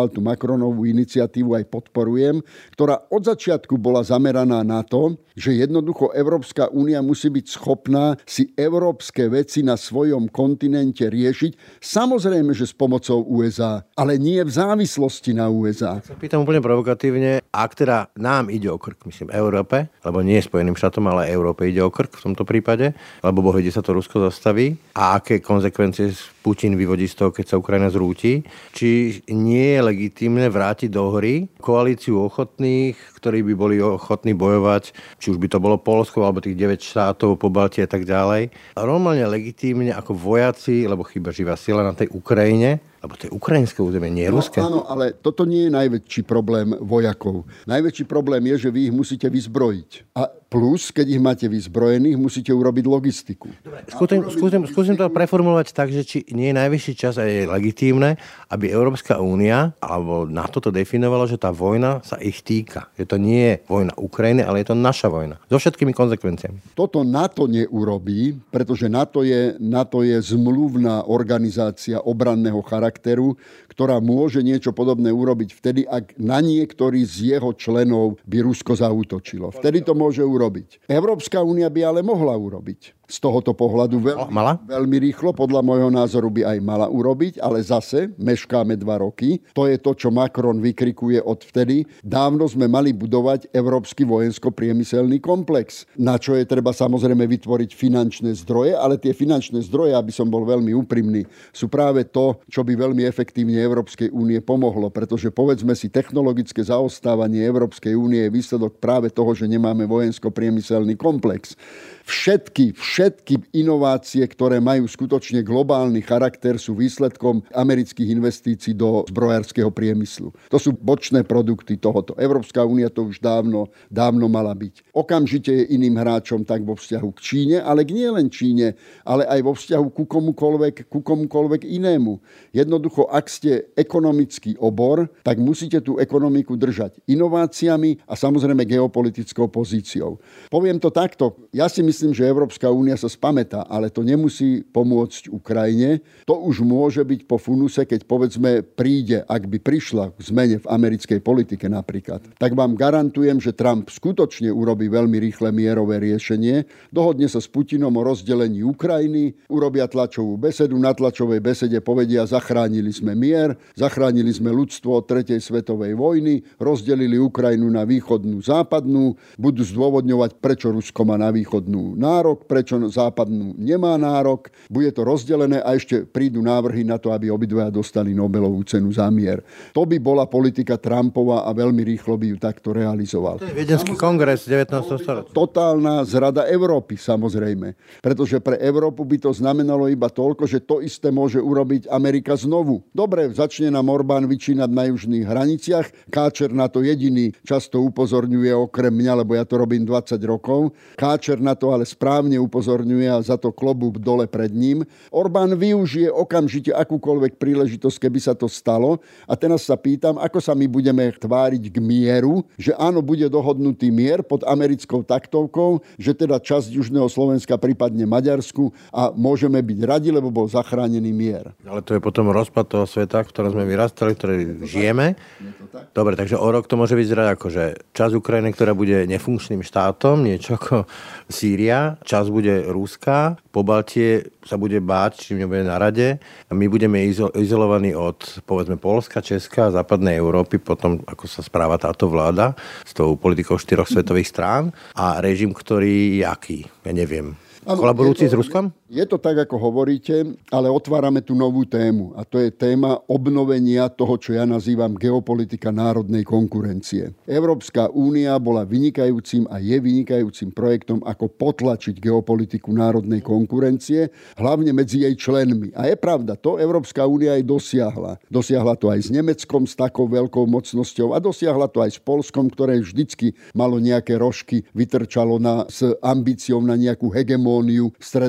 vysvetľoval tú Macronovú iniciatívu, aj podporujem, ktorá od začiatku bola zameraná na to, že jednoducho Európska únia musí byť schopná si európske veci na svojom kontinente riešiť. Samozrejme, že s pomocou ú es á, ale nie v závislosti na ú es á. Sa pýtam úplne provokatívne, ak teda nám ide o krk, myslím Európe, lebo nie Spojeným štátom, ale Európe ide o krk v tomto prípade, lebo boh vie, kde sa to Rusko zastaví a aké konzekvencie Putin vyvodí z toho, keď sa Ukrajina zrúti, či nie je legitímne vrátiť do hry koalíciu ochotných, ktorí by boli ochotní bojovať, či už by to bolo Poľsko, alebo tých deväť štátov, Pobaltie a tak ďalej. A normálne legitímne ako vojaci, lebo chýba živá sila na tej Ukrajine, lebo to je ukrajinské územie, nie je no, ruské. Áno, ale toto nie je najväčší problém vojakov. Najväčší problém je, že vy ich musíte vyzbrojiť. A plus, keď ich máte vyzbrojených, musíte urobiť logistiku. Dobre, skúsim, skúsim, skúsim to preformulovať tak, že či nie je najvyšší čas a je legitímne, aby Európska únia alebo NATO to definovalo, že tá vojna sa ich týka. Že to nie je vojna Ukrajiny, ale je to naša vojna. So všetkými konzekvenciami. Toto NATO neurobí, pretože NATO je, NATO je zmluvná organizácia obranného charakteru, ktorá môže niečo podobné urobiť vtedy, ak na niektorý z jeho členov by Rusko zaútočilo. Vtedy to môže urobiť. Európska únia by ale mohla urobiť. Z tohoto pohľadu veľmi, veľmi rýchlo, podľa môjho názoru by aj mala urobiť, ale zase meškáme dva roky. To je to, čo Macron vykrikuje od vtedy. Dávno sme mali budovať európsky vojensko-priemyselný komplex, na čo je treba samozrejme vytvoriť finančné zdroje, ale tie finančné zdroje, aby som bol veľmi úprimný, sú práve to, čo by veľmi efektívne Európskej únie pomohlo, pretože povedzme si, technologické zaostávanie Európskej únie je výsledok práve toho, že nemáme vojensko-priemyselný komplex. Všetky, všetky inovácie, ktoré majú skutočne globálny charakter, sú výsledkom amerických investícií do zbrojárskeho priemyslu. To sú bočné produkty tohoto. Európska únia to už dávno, dávno mala byť. Okamžite je iným hráčom tak vo vzťahu k Číne, ale nie len Číne, ale aj vo vzťahu ku komukoľvek, ku komukoľvek inému. Jednoducho, ak ste ekonomický obor, tak musíte tú ekonomiku držať inováciami a samozrejme geopolitickou pozíciou. Poviem to takto. Ja si myslím, Myslím, že Európska únia sa spamätá, ale to nemusí pomôcť Ukrajine. To už môže byť po funuse, keď povedzme príde, ak by prišla k zmene v americkej politike napríklad. Tak vám garantujem, že Trump skutočne urobí veľmi rýchle mierové riešenie. Dohodne sa s Putinom o rozdelení Ukrajiny, urobia tlačovú besedu, na tlačovej besede povedia, zachránili sme mier, zachránili sme ľudstvo od tretej svetovej vojny, rozdelili Ukrajinu na východnú, západnú, budú zdôvodňovať, prečo Rusko má na východnú nárok, prečo západnú nemá nárok. Bude to rozdelené a ešte prídu návrhy na to, aby obidvaja dostali Nobelovú cenu za mier. To by bola politika Trumpova a veľmi rýchlo by ju takto realizoval. To je Viedenský kongres devätnásteho storočia. Totálna zrada Európy, samozrejme. Pretože pre Európu by to znamenalo iba toľko, že to isté môže urobiť Amerika znovu. Dobre, začne nám Orbán vyčínať na južných hraniciach. Káčer na to jediný často upozorňuje okrem mňa, lebo ja to robím dvadsať rokov. Káčer na to ale správne upozorňuje a za to klobúk dole pred ním. Orbán využije okamžite akúkoľvek príležitosť, keby sa to stalo. A teraz sa pýtam, ako sa my budeme tváriť k mieru, že áno, bude dohodnutý mier pod americkou taktovkou, že teda časť južného Slovenska pripadne Maďarsku a môžeme byť radi, lebo bol zachránený mier. Ale to je potom rozpad toho sveta, v ktorom sme vyrastali, v ktorom žijeme. Dobre, takže o rok to môže vyzerať ako, že časť Ukrajiny, ktorá bude nefunkčným štátom, niečo ako Sýria, časť bude ruská, Pobaltie sa bude báť, čím nebude na rade. A my budeme izolovaní od, povedzme, Poľska, Česka a západnej Európy, potom ako sa správa táto vláda s tou politikou štyroch svetových strán a režim, ktorý je aký, ja neviem. Kolaborujúci s Ruskom? Je to tak, ako hovoríte, ale otvárame tu novú tému. A to je téma obnovenia toho, čo ja nazývam geopolitika národnej konkurencie. Európska únia bola vynikajúcim a je vynikajúcim projektom, ako potlačiť geopolitiku národnej konkurencie, hlavne medzi jej členmi. A je pravda, to Európska únia aj dosiahla. Dosiahla to aj s Nemeckom, s takou veľkou mocnosťou a dosiahla to aj s Poľskom, ktoré vždycky malo nejaké rožky, vytrčalo na, s ambíciou na nejakú hegemóniu v strednej Európe.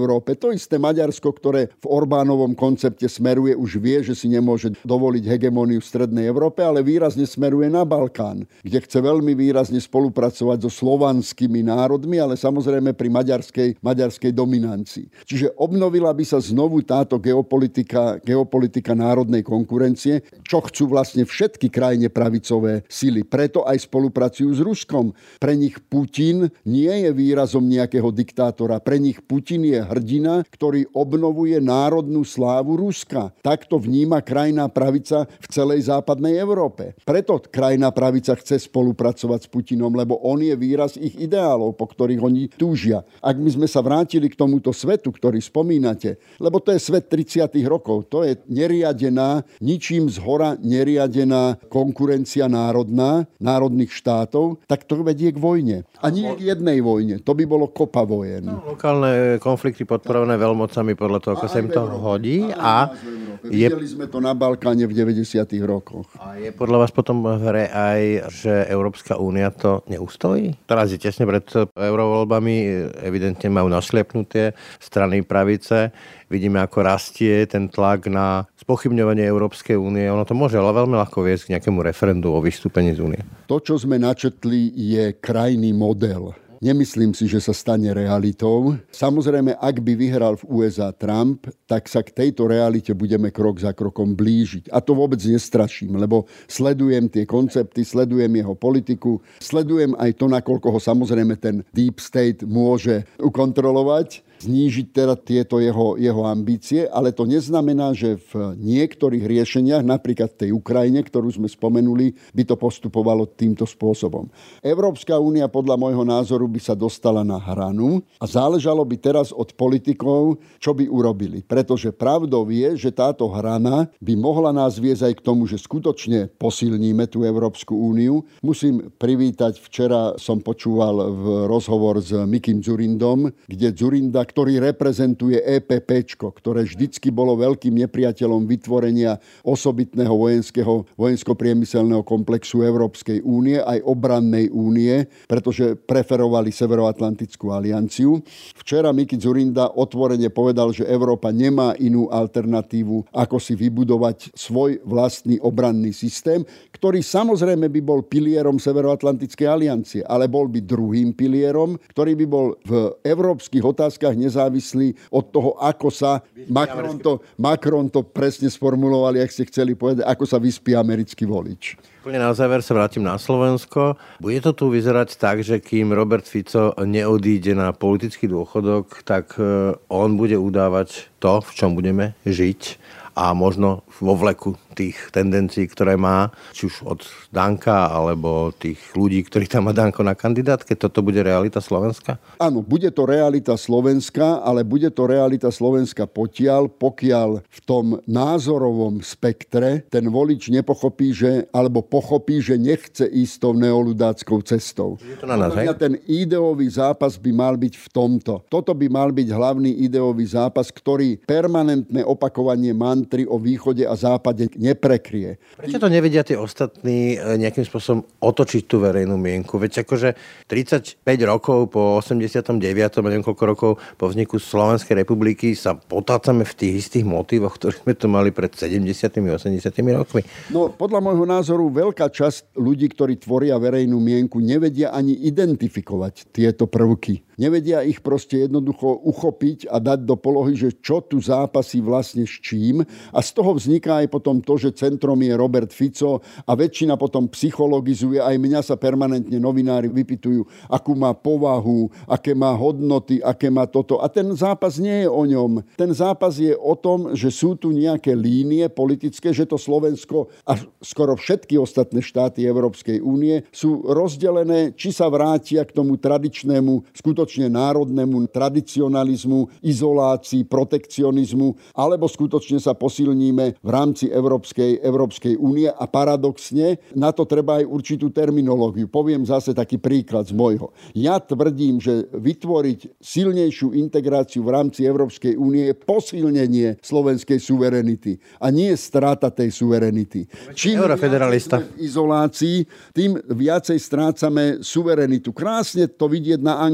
Európe. To isté Maďarsko, ktoré v Orbánovom koncepte smeruje, už vie, že si nemôže dovoliť hegemóniu v strednej Európe, ale výrazne smeruje na Balkán, kde chce veľmi výrazne spolupracovať so slovanskými národmi, ale samozrejme pri maďarskej, maďarskej dominancii. Čiže obnovila by sa znovu táto geopolitika, geopolitika národnej konkurencie, čo chcú vlastne všetky krajne pravicové sily. Preto aj spolupracujú s Ruskom. Pre nich Putin nie je výrazom nejakého diktátora. Pre nich Putin je hrdina, ktorý obnovuje národnú slávu Ruska. Takto vníma krajná pravica v celej západnej Európe. Preto krajná pravica chce spolupracovať s Putinom, lebo on je výraz ich ideálov, po ktorých oni túžia. Ak my sme sa vrátili k tomuto svetu, ktorý spomínate, lebo to je svet tridsiatych rokov, to je neriadená, ničím zhora neriadená konkurencia národná, národných štátov, tak to vedie k vojne. A nie k jednej vojne. To by bolo kopa vojen. No, lokálne konflikty podporované veľmocami podľa toho, ako sa im to hodí. A je... Videli sme to na Balkáne v deväťdesiatych rokoch. A je podľa vás potom v hre aj, že Európska únia to neustojí? Teraz je tesne pred eurovoľbami, evidentne majú našliepnuté strany pravice. Vidíme, ako rastie ten tlak na spochybňovanie Európskej únie. Ono to môže ale veľmi ľahko viesť k nejakému referendu o vystúpení z únie. To, čo sme načetli, je krajný model. Nemyslím si, že sa stane realitou. Samozrejme, ak by vyhral v ú es á Trump, tak sa k tejto realite budeme krok za krokom blížiť. A to vôbec nestraším, lebo sledujem tie koncepty, sledujem jeho politiku, sledujem aj to, nakoľko ho samozrejme ten deep state môže ukontrolovať, znížiť teda tieto jeho, jeho ambície, ale to neznamená, že v niektorých riešeniach, napríklad v tej Ukrajine, ktorú sme spomenuli, by to postupovalo týmto spôsobom. Európska únia podľa môjho názoru by sa dostala na hranu a záležalo by teraz od politikov, čo by urobili. Pretože pravdou je, že táto hrana by mohla nás viesť aj k tomu, že skutočne posilníme tú Európsku úniu. Musím privítať, včera som počúval v rozhovor s Mikim Dzurindom, kde Dzurinda, ktorý reprezentuje é pé péčko, ktoré vždycky bolo veľkým nepriateľom vytvorenia osobitného vojenského, vojensko-priemyselného komplexu Európskej únie, aj obrannej únie, pretože preferovali Severoatlantickú alianciu. Včera Miki Dzurinda otvorene povedal, že Európa nemá inú alternatívu, ako si vybudovať svoj vlastný obranný systém, ktorý samozrejme by bol pilierom Severoatlantickej aliancie, ale bol by druhým pilierom, ktorý by bol v európskych otázkach nezávislý od toho, ako sa Macron to, Macron to presne sformuloval, jak ste chceli povedať, ako sa vyspí americký volič. Úplne na záver sa vrátim na Slovensko. Bude to tu vyzerať tak, že kým Robert Fico neodíde na politický dôchodok, tak on bude udávať to, v čom budeme žiť a možno vo vleku tých tendencií, ktoré má, či už od Danka, alebo tých ľudí, ktorí tam má Danko na kandidátke. Toto bude realita Slovenska? Áno, bude to realita Slovenska, ale bude to realita Slovenska potiaľ, pokiaľ v tom názorovom spektre ten volič nepochopí, že, alebo pochopí, že nechce ísť tou neoludáckou cestou. Je to na nás, hej? Ten ideový zápas by mal byť v tomto. Toto by mal byť hlavný ideový zápas, ktorý permanentné opakovanie mantry o východe a západe neprekrie. Prečo to nevedia tí ostatní nejakým spôsobom otočiť tú verejnú mienku? Veď akože tridsaťpäť rokov po osemdesiatom deviatom a neviem koľko rokov po vzniku Slovenskej republiky sa potácame v tých istých motívoch, ktoré sme to mali pred sedemdesiatimi osemdesiatimi rokmi. No, podľa môjho názoru veľká časť ľudí, ktorí tvoria verejnú mienku, nevedia ani identifikovať tieto prvky. Nevedia ich proste jednoducho uchopiť a dať do polohy, že čo tu zápasí vlastne s čím. A z toho vzniká aj potom to, že centrom je Robert Fico a väčšina potom psychologizuje. Aj mňa sa permanentne novinári vypytujú, akú má povahu, aké má hodnoty, aké má toto. A ten zápas nie je o ňom. Ten zápas je o tom, že sú tu nejaké línie politické, že to Slovensko a skoro všetky ostatné štáty Európskej únie sú rozdelené, či sa vrátia k tomu tradičnému, skutočne národnému tradicionalizmu, izolácii, protekcionizmu, alebo skutočne sa posilníme v rámci Európskej, Európskej únie a paradoxne na to treba aj určitú terminológiu. Poviem zase taký príklad z môjho. Ja tvrdím, že vytvoriť silnejšiu integráciu v rámci Európskej únie je posilnenie slovenskej suverenity a nie strata tej suverenity. Čím eurofederalista v izolácii, tým viacej strácame suverenitu. Krásne to vidieť na Anglicku.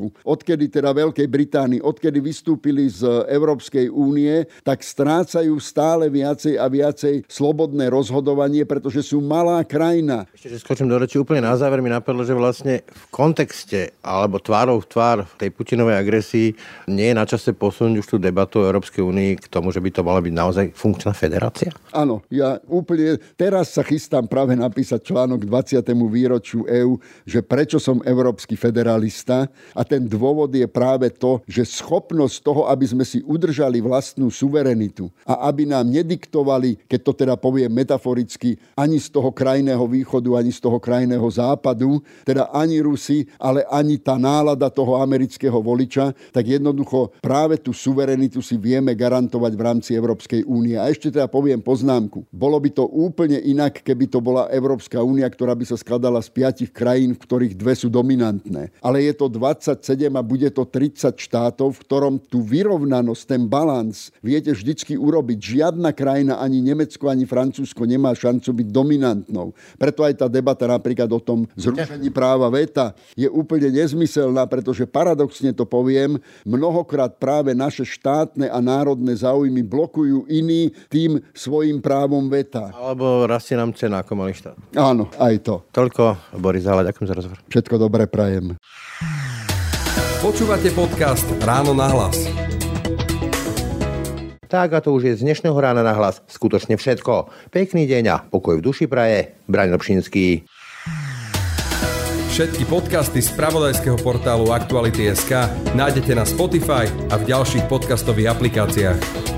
Holandsku, odkedy teda Veľkej Británii, odkedy vystúpili z Európskej únie, tak strácajú stále viacej a viacej slobodné rozhodovanie, pretože sú malá krajina. Ešte, že skočím do reči úplne na záver, mi napadlo, že vlastne v kontexte alebo tvárou v tvár tej Putinovej agresii nie je na čase posunúť už tú debatu o Európskej únii k tomu, že by to mala byť naozaj funkčná federácia? Áno, ja úplne teraz sa chystám práve napísať článok dvadsiatemu výročiu EÚ, že prečo som európsky federalista, a ten dôvod je práve to, že schopnosť toho, aby sme si udržali vlastnú suverenitu a aby nám nediktovali, keď to teda poviem metaforicky, ani z toho krajného východu, ani z toho krajného západu, teda ani Rusi, ale ani tá nálada toho amerického voliča, tak jednoducho práve tú suverenitu si vieme garantovať v rámci Európskej únie. A ešte teda poviem poznámku. Bolo by to úplne inak, keby to bola Európska únia, ktorá by sa skladala z piatich krajín, v ktorých dve sú dominantné. Ale je to dvadsaťsedem a bude to tridsať štátov, v ktorom tú vyrovnanosť, ten balans viete vždycky urobiť. Žiadna krajina, ani Nemecko, ani Francúzsko nemá šancu byť dominantnou. Preto aj tá debata napríklad o tom zrušení práva veta je úplne nezmyselná, pretože paradoxne to poviem, mnohokrát práve naše štátne a národné záujmy blokujú iní tým svojím právom veta. Alebo rastie nám cena ako malý štát. Áno, aj to. Toľko, Boris Záľa, ďakujem za rozhovor. Všetko dobré prajem. Počúvate podcast Ráno na hlas. Tak a to už je z dnešného Rána na hlas skutočne všetko. Pekný deň a pokoj v duši praje. Braň Robšinský. Všetky podcasty z spravodajského portálu Aktuality bodka es ká nájdete na Spotify a v ďalších podcastových aplikáciách.